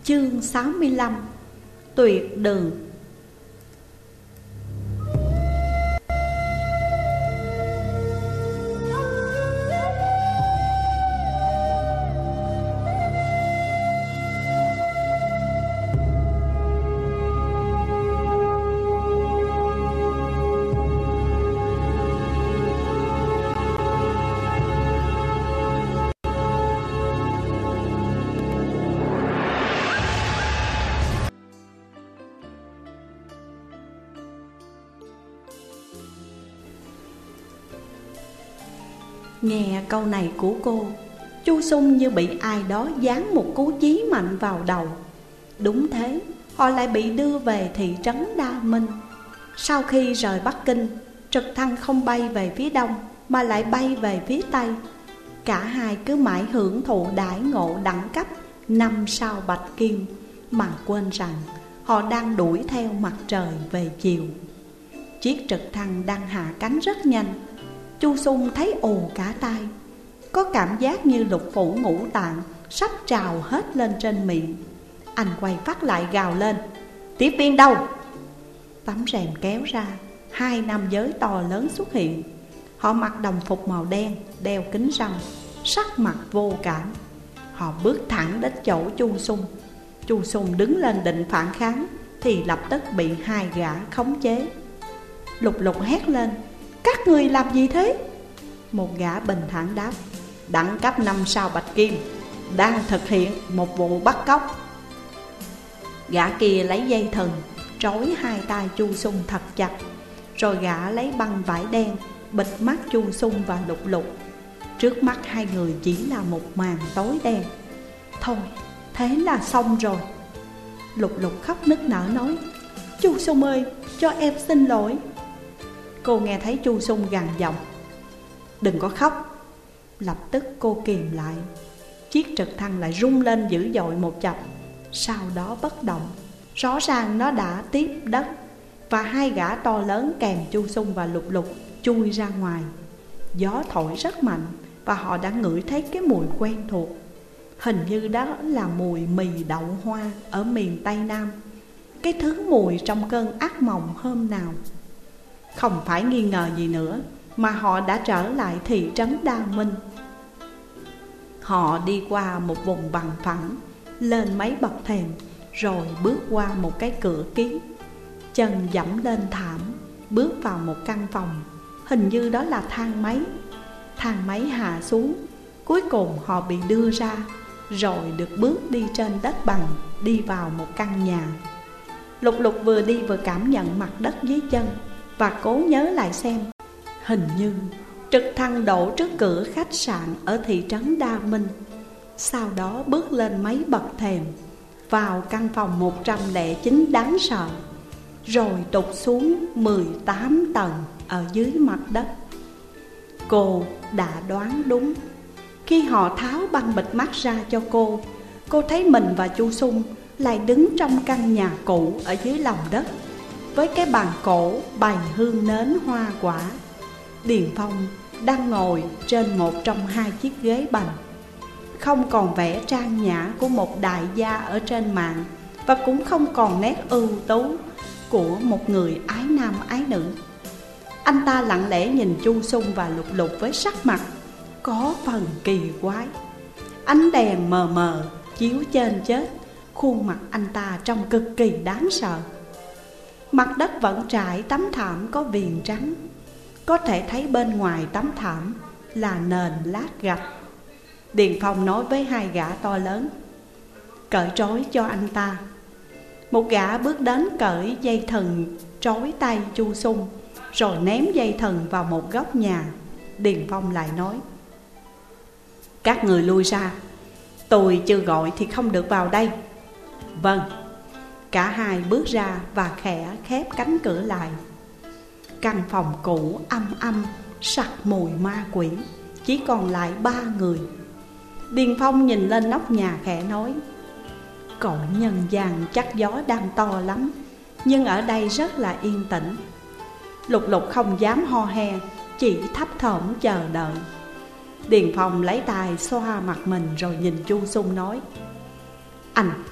Chương 65. Tuyệt đường. Nghe câu này của cô, Chu Sung như bị ai đó giáng một cú chí mạnh vào đầu. Đúng thế, họ lại bị đưa về thị trấn Đa Minh. Sau khi rời Bắc Kinh, trực thăng không bay về phía đông mà lại bay về phía tây. Cả hai cứ mãi hưởng thụ đãi ngộ đẳng cấp 5 sao bạch kim, mà quên rằng họ đang đuổi theo mặt trời về chiều. Chiếc trực thăng đang hạ cánh rất nhanh. Chu Sung thấy ồ cả tai, có cảm giác như lục phủ ngũ tạng sắp trào hết lên trên miệng. Anh quay phát lại gào lên: tiếp viên đâu? Tấm rèm kéo ra, hai nam giới to lớn xuất hiện. Họ mặc đồng phục màu đen, đeo kính râm, sắc mặt vô cảm. Họ bước thẳng đến chỗ Chu Sung. Chu Sung đứng lên định phản kháng thì lập tức bị hai gã khống chế. Lục Lục hét lên: các người làm gì thế? Một gã bình thản đáp: đẳng cấp 5 sao bạch kim, đang thực hiện một vụ bắt cóc. Gã kia lấy dây thừng trói hai tay Chu Sung thật chặt, rồi gã lấy băng vải đen bịt mắt Chu Sung và Lục Lục. Trước mắt hai người chỉ là một màn tối đen. Thôi, thế là xong rồi. Lục Lục khóc nức nở nói: Chu Sung ơi, cho em xin lỗi. Cô nghe thấy Chu Sung gằn giọng: đừng có khóc. Lập tức cô kìm lại. Chiếc trực thăng lại rung lên dữ dội một chập, sau đó bất động. Rõ ràng nó đã tiếp đất, và hai gã to lớn kèm Chu Sung và Lục Lục chui ra ngoài. Gió thổi rất mạnh và họ đã ngửi thấy cái mùi quen thuộc. Hình như đó là mùi mì đậu hoa ở miền Tây Nam, cái thứ mùi trong cơn ác mộng hôm nào. Không phải nghi ngờ gì nữa mà họ đã trở lại thị trấn Đa Minh. Họ đi qua một vùng bằng phẳng, lên mấy bậc thềm, rồi bước qua một cái cửa kính. Chân dẫm lên thảm, bước vào một căn phòng. Hình như đó là thang máy. Thang máy hạ xuống. Cuối cùng họ bị đưa ra, rồi được bước đi trên đất bằng, đi vào một căn nhà. Lục Lục vừa đi vừa cảm nhận mặt đất dưới chân, và cố nhớ lại xem. Hình như trực thăng đổ trước cửa khách sạn ở thị trấn Đa Minh. Sau đó bước lên mấy bậc thềm, vào căn phòng 109 đáng sợ, rồi tụt xuống 18 tầng ở dưới mặt đất. Cô đã đoán đúng. Khi họ tháo băng bịt mắt ra cho cô thấy mình và Chu Sung lại đứng trong căn nhà cũ ở dưới lòng đất, với cái bàn cổ bày hương nến hoa quả. Điền Phong đang ngồi trên một trong hai chiếc ghế bành, không còn vẻ trang nhã của một đại gia ở trên mạng, và cũng không còn nét ưu tú của một người ái nam ái nữ. Anh ta lặng lẽ nhìn Chu Sung và Lục Lục với sắc mặt có phần kỳ quái. Ánh đèn mờ mờ chiếu trên chết, khuôn mặt anh ta trông cực kỳ đáng sợ. Mặt đất vẫn trải tấm thảm có viền trắng. Có thể thấy bên ngoài tấm thảm là nền lát gạch. Điền Phong nói với hai gã to lớn: cởi trói cho anh ta. Một gã bước đến cởi dây thừng trói tay Chu Sung, rồi ném dây thừng vào một góc nhà. Điền Phong lại nói: các người lui ra, tôi chưa gọi thì không được vào đây. Vâng. Cả hai bước ra và khẽ khép cánh cửa lại. Căn phòng cũ âm sặc mùi ma quỷ. Chỉ còn lại 3 người. Điền Phong nhìn lên nóc nhà khẽ nói: cõi nhân gian chắc gió đang to lắm, nhưng ở đây rất là yên tĩnh. Lục Lục không dám ho he, chỉ thấp thỏm chờ đợi. Điền Phong lấy tay xoa mặt mình rồi nhìn Chu Sung nói: anh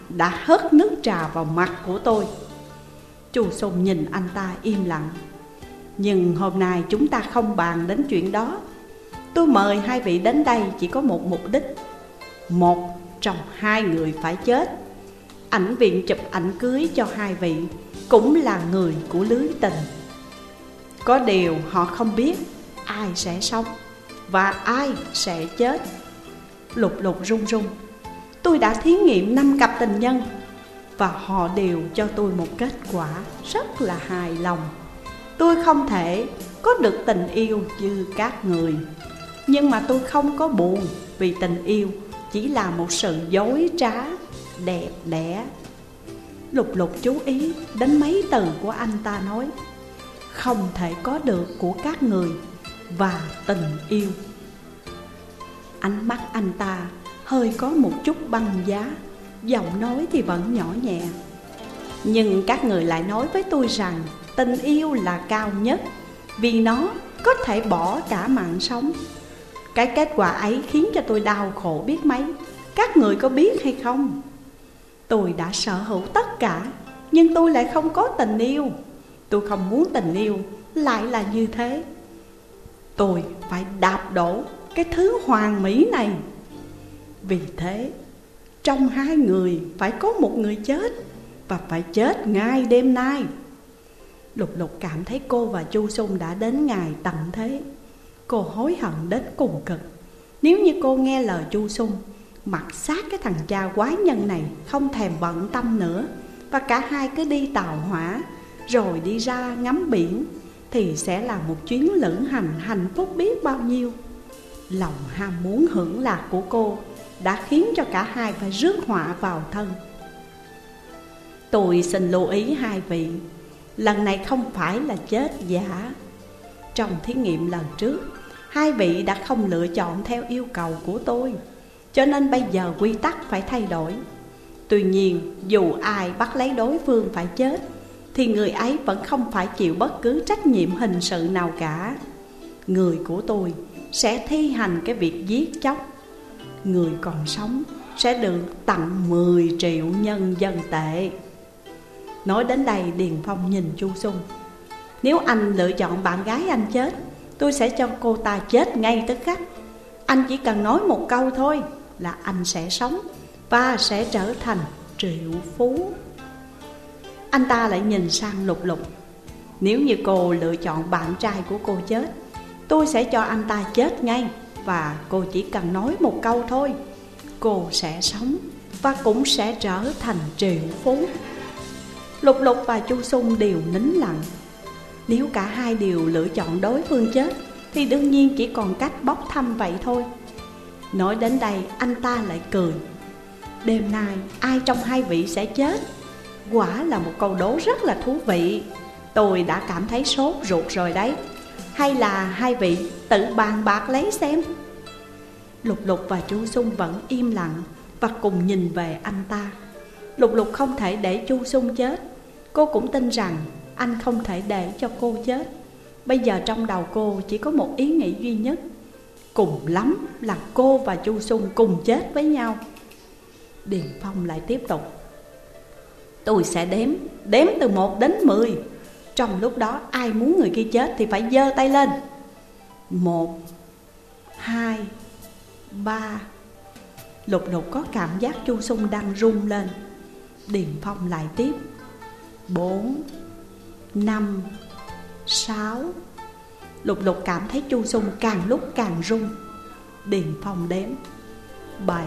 đã hớt nước trà vào mặt của tôi. Chu Sùng nhìn anh ta im lặng. Nhưng hôm nay chúng ta không bàn đến chuyện đó. Tôi mời hai vị đến đây chỉ có một mục đích. Một trong hai người phải chết. Ảnh viện chụp ảnh cưới cho hai vị cũng là người của lưới tình. Có điều họ không biết ai sẽ sống và ai sẽ chết. Lục Lục run run. Tôi đã thí nghiệm 5 cặp tình nhân và họ đều cho tôi một kết quả rất là hài lòng. Tôi không thể có được tình yêu như các người, nhưng mà tôi không có buồn, vì tình yêu chỉ là một sự dối trá đẹp đẽ. Lục Lục chú ý đến mấy từ của anh ta nói: không thể có được của các người và tình yêu. Ánh mắt anh ta hơi có một chút băng giá, giọng nói thì vẫn nhỏ nhẹ. Nhưng các người lại nói với tôi rằng tình yêu là cao nhất, vì nó có thể bỏ cả mạng sống. Cái kết quả ấy khiến cho tôi đau khổ biết mấy. Các người có biết hay không? Tôi đã sở hữu tất cả, nhưng tôi lại không có tình yêu. Tôi không muốn tình yêu lại là như thế. Tôi phải đạp đổ cái thứ hoàn mỹ này. Vì thế, trong hai người phải có một người chết, và phải chết ngay đêm nay. Lục Lục cảm thấy cô và Chu Sùng đã đến ngày tận thế. Cô hối hận đến cùng cực. Nếu như cô nghe lời Chu Sùng, mặc xác cái thằng cha quái nhân này không thèm bận tâm nữa, và cả hai cứ đi tàu hỏa rồi đi ra ngắm biển, thì sẽ là một chuyến lữ hành hạnh phúc biết bao nhiêu. Lòng ham muốn hưởng lạc của cô đã khiến cho cả hai phải rước họa vào thân. Tôi xin lưu ý hai vị, lần này không phải là chết giả. Trong thí nghiệm lần trước, hai vị đã không lựa chọn theo yêu cầu của tôi, cho nên bây giờ quy tắc phải thay đổi. Tuy nhiên, dù ai bắt lấy đối phương phải chết, thì người ấy vẫn không phải chịu bất cứ trách nhiệm hình sự nào cả. Người của tôi sẽ thi hành cái việc giết chóc. Người còn sống sẽ được tặng 10 triệu nhân dân tệ. Nói đến đây, Điền Phong nhìn Chu Sùng. Nếu anh lựa chọn bạn gái anh chết, tôi sẽ cho cô ta chết ngay tức khắc. Anh chỉ cần nói một câu thôi là anh sẽ sống và sẽ trở thành triệu phú. Anh ta lại nhìn sang Lục Lục. Nếu như cô lựa chọn bạn trai của cô chết, tôi sẽ cho anh ta chết ngay, và cô chỉ cần nói một câu thôi, cô sẽ sống và cũng sẽ trở thành triệu phú. Lục Lục và Chu Sùng đều nín lặng. Nếu cả hai đều lựa chọn đối phương chết, thì đương nhiên chỉ còn cách bốc thăm vậy thôi. Nói đến đây, anh ta lại cười. Đêm nay ai trong hai vị sẽ chết? Quả là một câu đố rất là thú vị. Tôi đã cảm thấy sốt ruột rồi đấy. Hay là hai vị tự bàn bạc lấy xem? Lục Lục và Chu Sùng vẫn im lặng và cùng nhìn về anh ta. Lục Lục không thể để Chu Sùng chết. Cô cũng tin rằng anh không thể để cho cô chết. Bây giờ trong đầu cô chỉ có một ý nghĩ duy nhất: cùng lắm là cô và Chu Sùng cùng chết với nhau. Điền Phong lại tiếp tục: tôi sẽ đếm từ 1 đến 10. Trong lúc đó ai muốn người kia chết thì phải giơ tay lên. 1, 2, 3. Lục Lục có cảm giác Chu Sùng đang run lên. Điền Phong lại tiếp: 4, 5, 6. Lục Lục cảm thấy Chu Sùng càng lúc càng run. Điền Phong đếm: 7,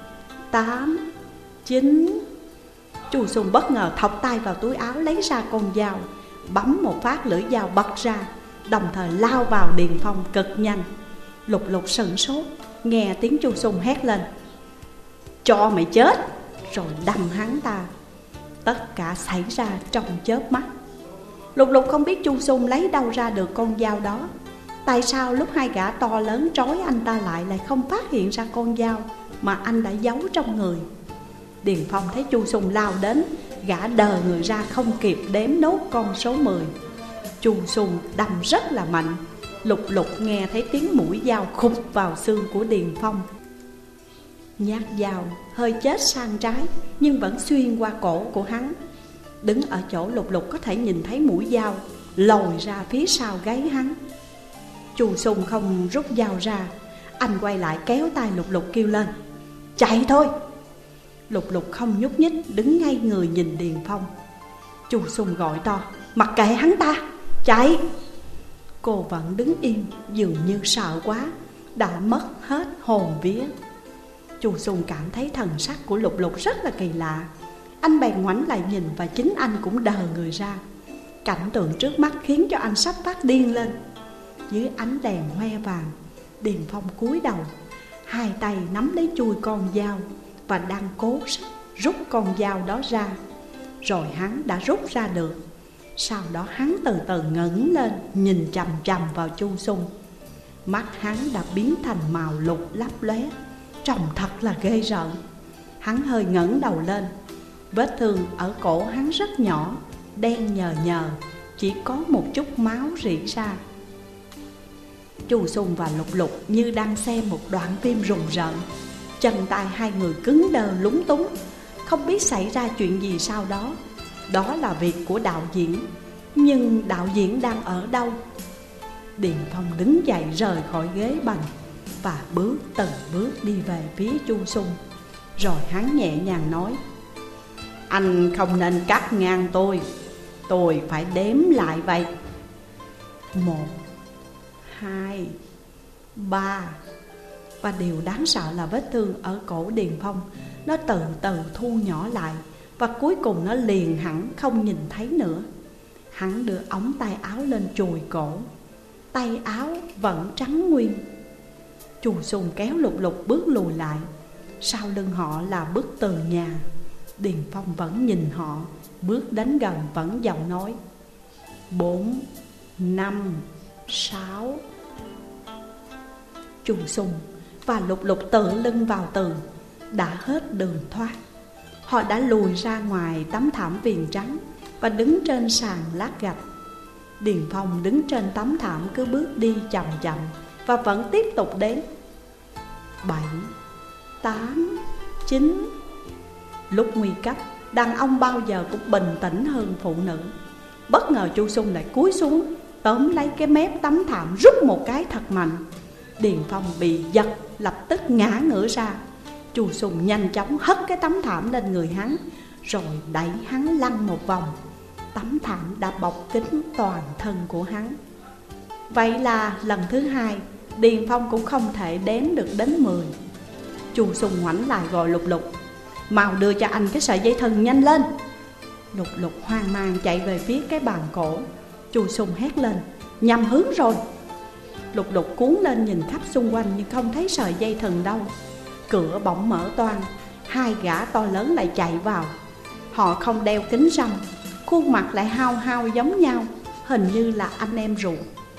8, 9. Chu Sùng bất ngờ thọc tay vào túi áo, lấy ra con dao, bấm một phát, lưỡi dao bật ra, đồng thời lao vào Điền Phong cực nhanh. Lục Lục sửng sốt, nghe tiếng Chu Sùng hét lên: cho mày chết! Rồi đâm hắn ta. Tất cả xảy ra trong chớp mắt. Lục Lục không biết Chu Sùng lấy đâu ra được con dao đó. Tại sao lúc hai gã to lớn trói anh ta lại không phát hiện ra con dao mà anh đã giấu trong người? Điền Phong thấy Chu Sùng lao đến, gã đờ người ra không kịp đếm nốt con số 10. Chu Sùng đâm rất là mạnh. Lục Lục nghe thấy tiếng mũi dao khục vào xương của Điền Phong. Nhát dao hơi chết sang trái nhưng vẫn xuyên qua cổ của hắn. Đứng ở chỗ Lục Lục có thể nhìn thấy mũi dao lồi ra phía sau gáy hắn. Chu Sùng không rút dao ra, anh quay lại kéo tay Lục Lục kêu lên: chạy thôi! Lục Lục không nhúc nhích, đứng ngay người nhìn Điền Phong. Chu Sùng gọi to: mặc kệ hắn ta, chạy! Cô vẫn đứng im, dường như sợ quá, đã mất hết hồn vía. Chu Sùng cảm thấy thần sắc của Lục Lục rất là kỳ lạ. Anh bèn ngoảnh lại nhìn và chính anh cũng đờ người ra. Cảnh tượng trước mắt khiến cho anh sắp phát điên lên. Dưới ánh đèn hoe vàng, Điền Phong cúi đầu, hai tay nắm lấy chuôi con dao và đang cố sức rút con dao đó ra. Rồi hắn đã rút ra được. Sau đó hắn từ từ ngẩng lên, nhìn chằm chằm vào Chu Sùng. Mắt hắn đã biến thành màu lục lấp lóe, trông thật là ghê rợn. Hắn hơi ngẩng đầu lên. Vết thương ở cổ hắn rất nhỏ, đen nhờ nhờ, chỉ có một chút máu rỉ ra. Chu Sùng và Lục Lục như đang xem một đoạn phim rùng rợn. Chân tay hai người cứng đờ lúng túng, không biết xảy ra chuyện gì sau đó. Đó là việc của đạo diễn. Nhưng đạo diễn đang ở đâu? Điền Phong đứng dậy rời khỏi ghế bành và bước từng bước đi về phía Chu Sùng. Rồi hắn nhẹ nhàng nói: anh không nên cắt ngang tôi phải đếm lại vậy. 1, 2, 3. Và điều đáng sợ là vết thương ở cổ Điền Phong nó từ từ thu nhỏ lại, và cuối cùng nó liền hẳn không nhìn thấy nữa. Hắn đưa ống tay áo lên chùi cổ, tay áo vẫn trắng nguyên. Chu Sùng kéo Lục Lục bước lùi lại. Sau lưng họ là bức tường nhà. Điền Phong vẫn nhìn họ, bước đến gần vẫn giọng nói: 4, 5, 6. Chu Sùng và Lục Lục tựa lưng vào tường, đã hết đường thoát. Họ đã lùi ra ngoài tấm thảm viền trắng và đứng trên sàn lát gạch. Điền Phong đứng trên tấm thảm cứ bước đi chậm chậm và vẫn tiếp tục đếm: 7, 8, 9. Lúc nguy cấp, đàn ông bao giờ cũng bình tĩnh hơn phụ nữ. Bất ngờ Chu Sùng lại cúi xuống, tóm lấy cái mép tấm thảm rút một cái thật mạnh. Điền Phong bị giật, lập tức ngã ngửa ra. Chu Sùng nhanh chóng hất cái tấm thảm lên người hắn, rồi đẩy hắn lăn một vòng. Tấm thảm đã bọc kín toàn thân của hắn. Vậy là lần thứ hai, Điền Phong cũng không thể đếm được đến 10. Chu Sùng ngoảnh lại gọi Lục Lục: mau đưa cho anh cái sợi dây thừng nhanh lên. Lục Lục hoang mang chạy về phía cái bàn cổ. Chu Sùng hét lên: nhầm hướng rồi. Lục Lục cuốn lên nhìn khắp xung quanh nhưng không thấy sợi dây thừng đâu. Cửa bỗng mở toang, hai gã to lớn lại chạy vào. Họ không đeo kính râm, khuôn mặt lại hao hao giống nhau, hình như là anh em ruột.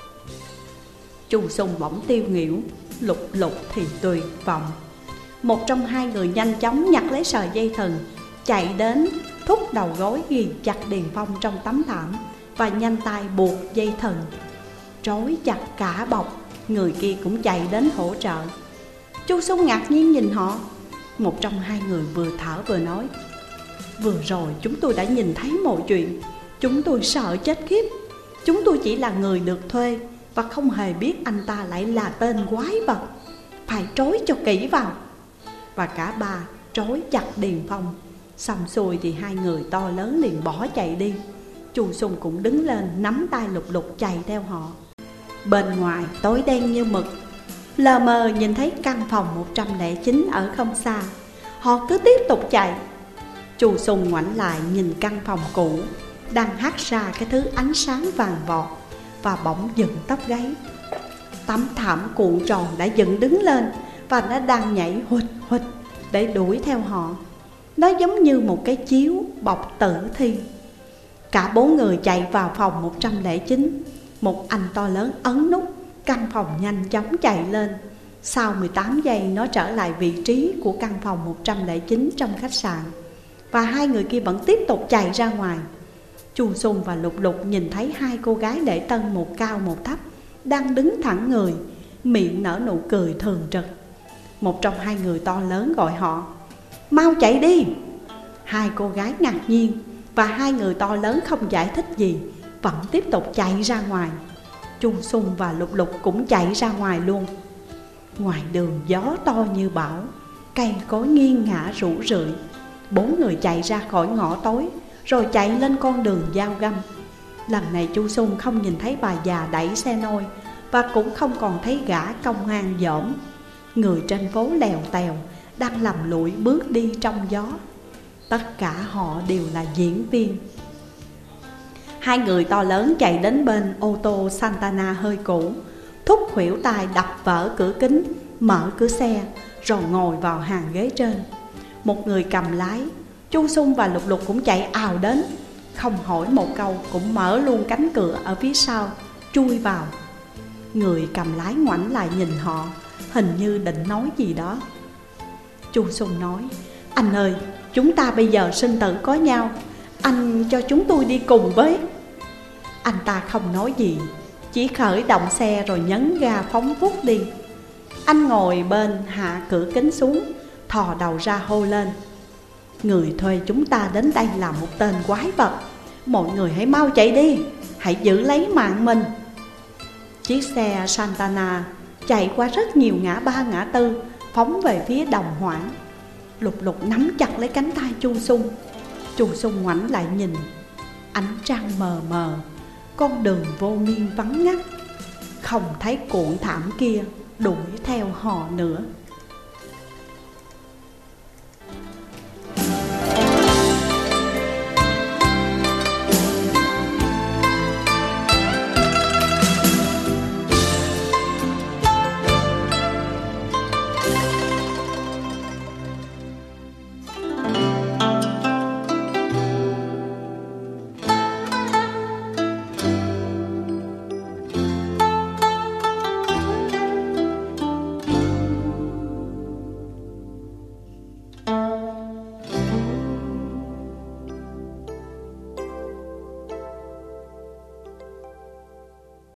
Chu Sùng bỗng tiêu nghỉu, Lục Lục thì tuyệt vọng. Một trong hai người nhanh chóng nhặt lấy sợi dây thừng, chạy đến thúc đầu gối ghi chặt Điền Phong trong tấm thảm và nhanh tay buộc dây thừng, trói chặt cả bọc. Người kia cũng chạy đến hỗ trợ. Chu Sùng ngạc nhiên nhìn họ. Một trong hai người vừa thở vừa nói: vừa rồi chúng tôi đã nhìn thấy mọi chuyện. Chúng tôi sợ chết khiếp. Chúng tôi chỉ là người được thuê và không hề biết anh ta lại là tên quái vật. Phải trói cho kỹ vào. Và cả ba trói chặt Điền Phong. Xong xuôi thì hai người to lớn liền bỏ chạy đi. Chu Sùng cũng đứng lên nắm tay Lục Lục chạy theo họ. Bên ngoài tối đen như mực, lờ mờ nhìn thấy căn phòng 109 ở không xa. Họ cứ tiếp tục chạy. Chu Sùng ngoảnh lại nhìn căn phòng cũ, đang hắt ra cái thứ ánh sáng vàng vọt, và bỗng dựng tóc gáy. Tấm thảm cuộn tròn đã dựng đứng lên và nó đang nhảy huỵch huỵch để đuổi theo họ. Nó giống như một cái chiếu bọc tử thi. Cả bốn người chạy vào phòng 109. Một anh to lớn ấn nút, căn phòng nhanh chóng chạy lên. Sau 18 giây nó trở lại vị trí của căn phòng 109 trong khách sạn. Và hai người kia vẫn tiếp tục chạy ra ngoài. Chu Sùng và Lục Lục nhìn thấy hai cô gái lễ tân một cao một thấp đang đứng thẳng người, miệng nở nụ cười thường trực. Một trong hai người to lớn gọi họ: mau chạy đi! Hai cô gái ngạc nhiên, và hai người to lớn không giải thích gì, vẫn tiếp tục chạy ra ngoài. Chu Xung và Lục Lục cũng chạy ra ngoài luôn. Ngoài đường gió to như bão, cây cối nghiêng ngả rũ rượi. Bốn người chạy ra khỏi ngõ tối, rồi chạy lên con đường giao găm. Lần này Chu Xung không nhìn thấy bà già đẩy xe nôi, và cũng không còn thấy gã công an dỏm. Người trên phố lèo tèo đang lầm lũi bước đi trong gió. Tất cả họ đều là diễn viên. Hai người to lớn chạy đến bên ô tô Santana hơi cũ, thúc khuỷu tay đập vỡ cửa kính, mở cửa xe, rồi ngồi vào hàng ghế trên. Một người cầm lái. Chu Xung và Lục Lục cũng chạy ào đến, không hỏi một câu cũng mở luôn cánh cửa ở phía sau, chui vào. Người cầm lái ngoảnh lại nhìn họ, hình như định nói gì đó. Chu Xung nói: anh ơi, chúng ta bây giờ sinh tử có nhau, anh cho chúng tôi đi cùng với. Anh ta không nói gì, chỉ khởi động xe rồi nhấn ga phóng vút đi. Anh ngồi bên hạ cửa kính xuống, thò đầu ra hô lên: người thuê chúng ta đến đây là một tên quái vật. Mọi người hãy mau chạy đi, hãy giữ lấy mạng mình. Chiếc xe Santana chạy qua rất nhiều ngã ba ngã tư, phóng về phía Đồng Hoảng. Lục Lục nắm chặt lấy cánh tay Chu Xung. Chu Xung ngoảnh lại nhìn. Ánh trăng mờ mờ, con đường vô biên vắng ngắt, không thấy cuộn thảm kia đuổi theo họ nữa.